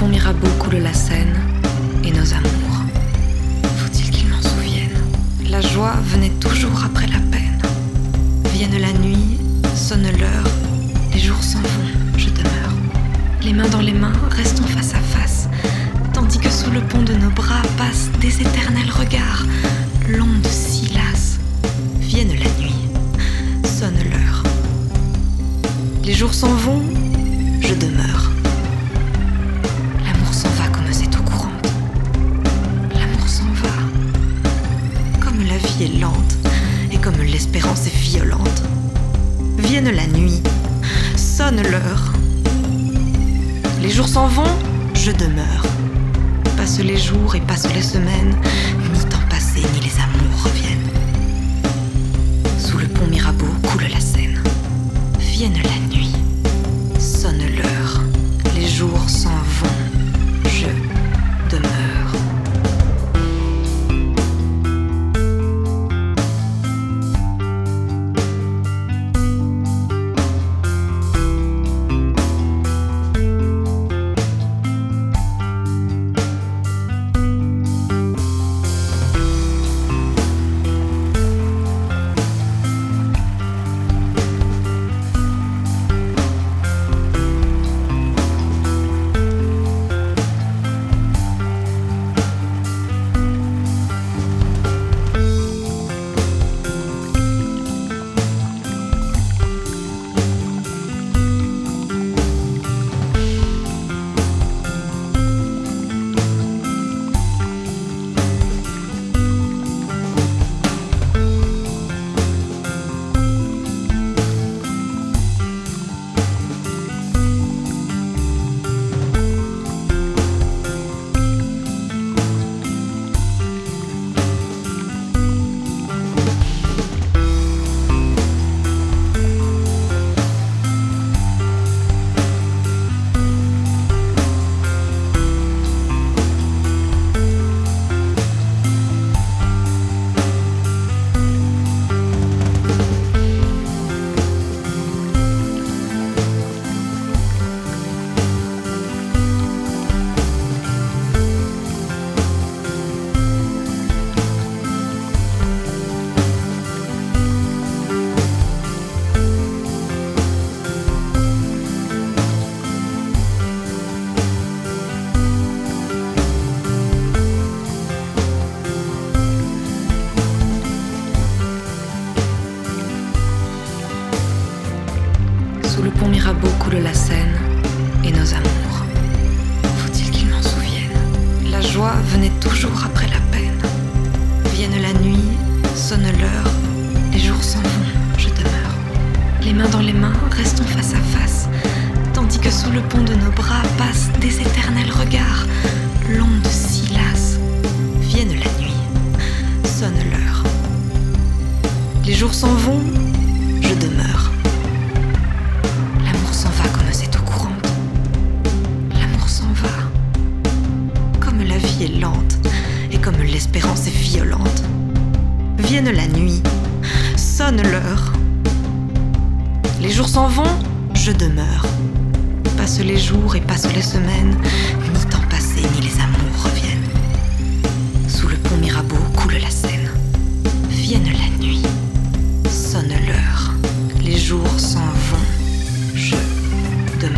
pont Mirabeau coule la Seine, et nos amours, faut-il qu'ils m'en souviennent? La joie venait toujours après la peine. Vienne la nuit, sonne l'heure, les jours s'en vont, je demeure. Les mains dans les mains, restons face à face, tandis que sous le pont de nos bras passent des éternels regards, l'onde si lasse. Vienne la nuit, sonne l'heure. Les jours s'en vont, je demeure. L'amour s'en va comme cette eau courante. L'amour s'en va. Comme la vie est lente et comme l'espérance est violente. Vienne la nuit, sonne l'heure. Les jours s'en vont, je demeure. Passent les jours et passent les semaines, ni temps passé ni les amours reviennent. Sous le pont Mirabeau coule la Seine. Vienne la nuit, sonne l'heure. Les jours s'en vont, je demeure. Sous le pont Mirabeau coule la Seine, et nos amours, faut-il qu'ils m'en souviennent? La joie venait toujours après la peine. Vienne la nuit, sonne l'heure, les jours s'en vont, je demeure. Les mains dans les mains, restons face à face, tandis que sous le pont de nos bras passent des éternels regards, l'onde si lasse. Vienne la nuit, sonne l'heure. Les jours s'en vont, je demeure. L'amour s'en va comme cette eau courante. L'amour s'en va. Comme la vie est lente et comme l'espérance est violente. Vienne la nuit, sonne l'heure. Les jours s'en vont, je demeure. Passent les jours et passent les semaines, ni temps passé ni les amours reviennent. Sous le pont Mirabeau coule la Seine. Vienne la nuit, sonne l'heure. Les jours s'en vont, je demeure.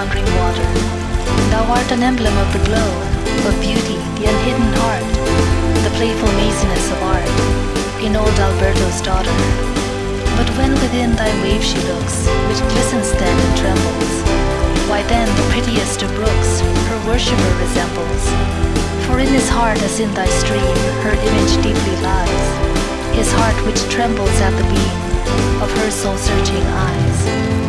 wandering water. Thou art an emblem of the glow, of beauty, the unhidden heart, the playful maziness of art, in old Alberto's daughter. But when within thy wave she looks, which glistens then and trembles, why then the prettiest of brooks her worshipper resembles. For in his heart as in thy stream her image deeply lies, his heart which trembles at the beam of her soul-searching eyes.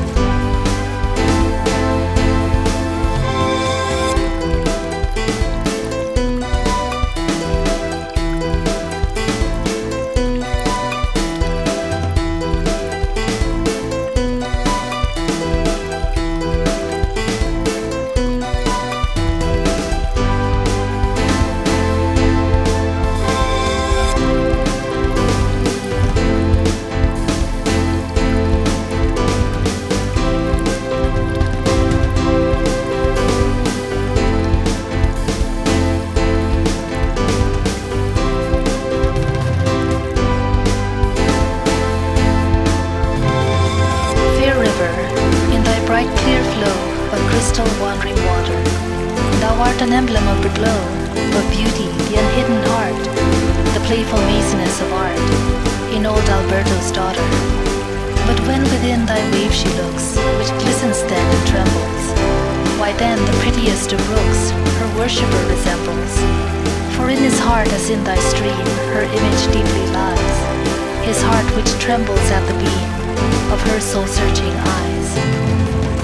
Bright clear flow of crystal wandering water, thou art an emblem of the glow, of beauty, the unhidden heart, the playful maziness of art, in old Alberto's daughter. But when within thy wave she looks, which glistens then and trembles, why then the prettiest of brooks her worshipper resembles. For in his heart as in thy stream her image deeply lies, his heart which trembles at the beam of her soul-searching eyes.